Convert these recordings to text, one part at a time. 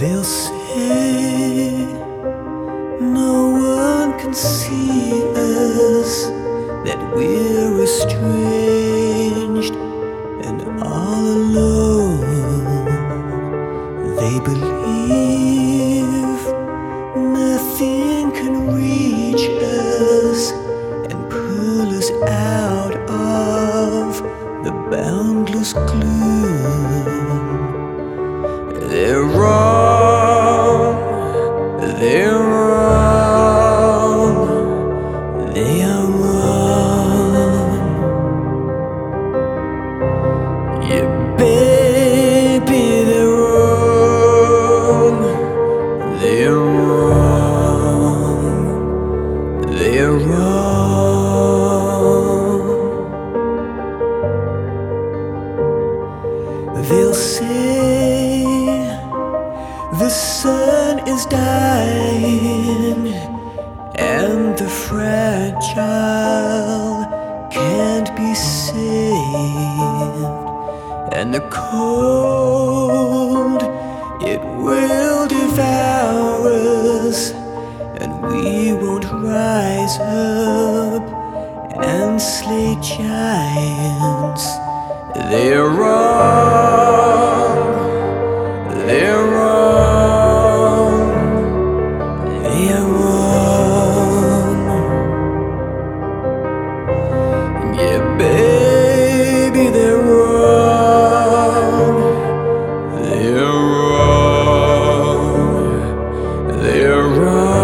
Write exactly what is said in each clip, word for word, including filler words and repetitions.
They'll say no one can see us, that we're estranged and all alone. They believe nothing can reach us and pull us out of the boundless gloom. They're wrong, they're wrong, they are wrong. Yeah, baby, they're wrong, they're wrong, they're wrong. They'll say the sun is dying and the fragile can't be saved, and the cold, it will devour us, and we won't rise up and slay giants. They're wrong, they're wrong, they are wrong. Yeah, baby, they're wrong, they're wrong, they're wrong.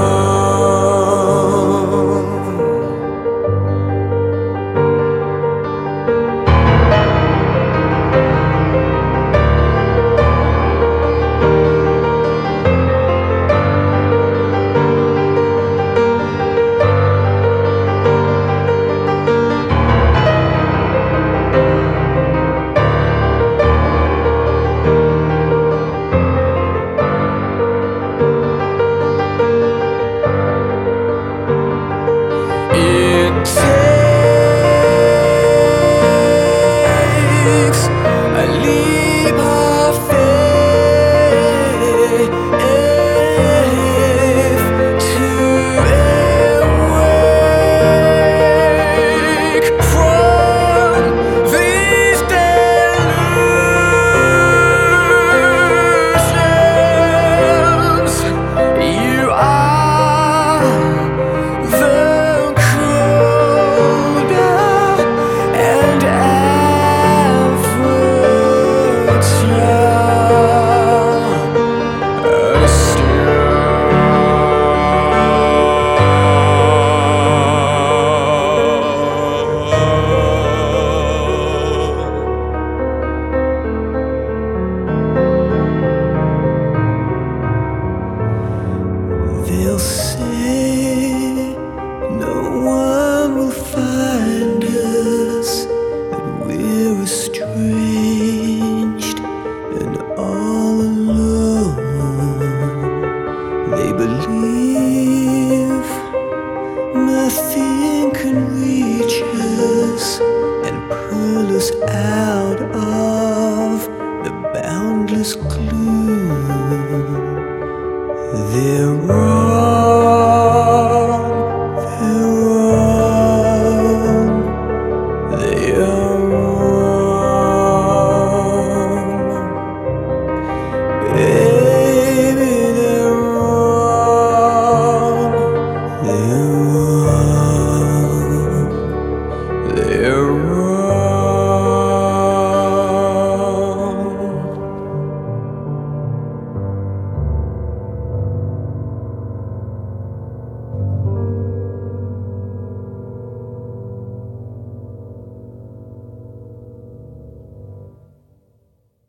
They'll say no one will find us, that we're estranged and all alone. They believe nothing can reach us and pull us out of the boundless gloom.